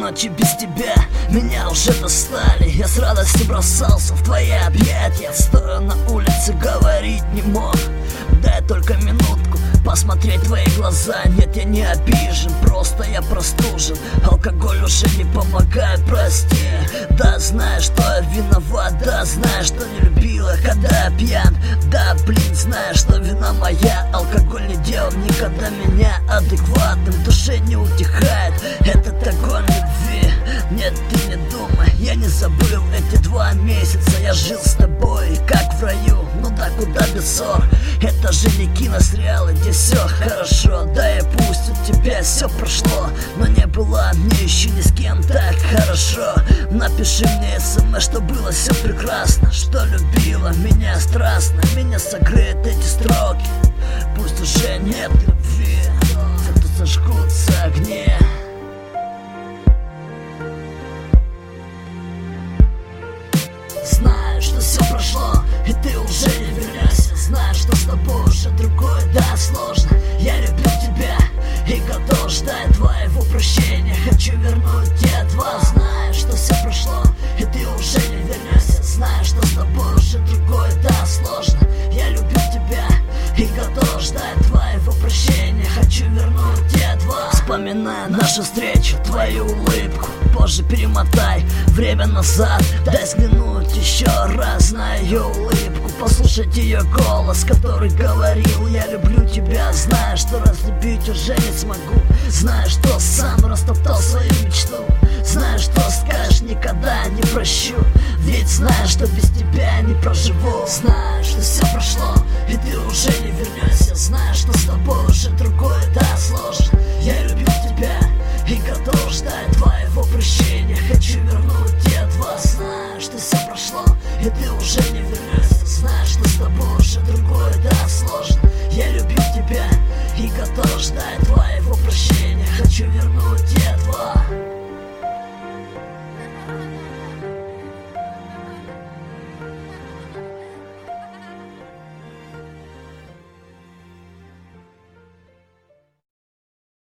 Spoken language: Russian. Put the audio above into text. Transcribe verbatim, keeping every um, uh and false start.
ночи без тебя меня уже достали. Я с радостью бросался в твои объятия, стоя на улице, говорить не мог. Дай только минутку посмотреть в твои глаза. Нет, я не обижен, просто я простужен. Алкоголь уже не помогает, прости. Да, знаешь, что я виноват, да, знаешь, что не любила, когда я пьян. Да, блин, знаешь, что вина моя. Алкоголь не делал никогда меня адекватным. В душе не утихает этот огонь любви. Нет, ты не думай, я не забыл эти два месяца. Я жил с тобой, как в раю, ну да куда без ссор. Это же не киносериалы, где все хорошо. Да и пусть у тебя все прошло, но не было мне еще ни с кем так хорошо. Напиши мне смс, что было все прекрасно, что любила меня страстно. Меня согреют эти строки, пусть уже нет любви, зато зажгутся огни. Знаю, что все прошло, и ты уже не вернешься. Знаю, что с тобой уже другое, да, сложно. Я любил тебя и готов ждать твоего прощения. Хочу вернуть те два. Знаю, что все прошло, и ты уже не вернешься. Знаю, что с тобой уже другое, да, сложно. Я любил тебя и готов ждать твоего прощения. Хочу вернуть те два. Вспоминая нашу встречу, твою улыбку, позже перемотай время назад. Дай взглянуть еще раз на ее улыбку, послушать ее голос, который говорил: я люблю тебя. Знаю, что разлюбить уже не смогу. Знаю, что сам растоптал свою мечту. Знаю, что скажешь, никогда не прощу. Ведь знаю, что без тебя не проживу. Знаю, что все прошло, и ты уже не вернешься. Знаю, что с тобой уже другое, да, сложно. Я любил тебя и готов ждать твоего прощения. Хочу вернуть те два. Знаю, что все прошло, и ты уже не вернешься. Знаю, что с тобой уже другое, да, сложно. Я любил тебя и готов ждать твоего прощения. Хочу вернуть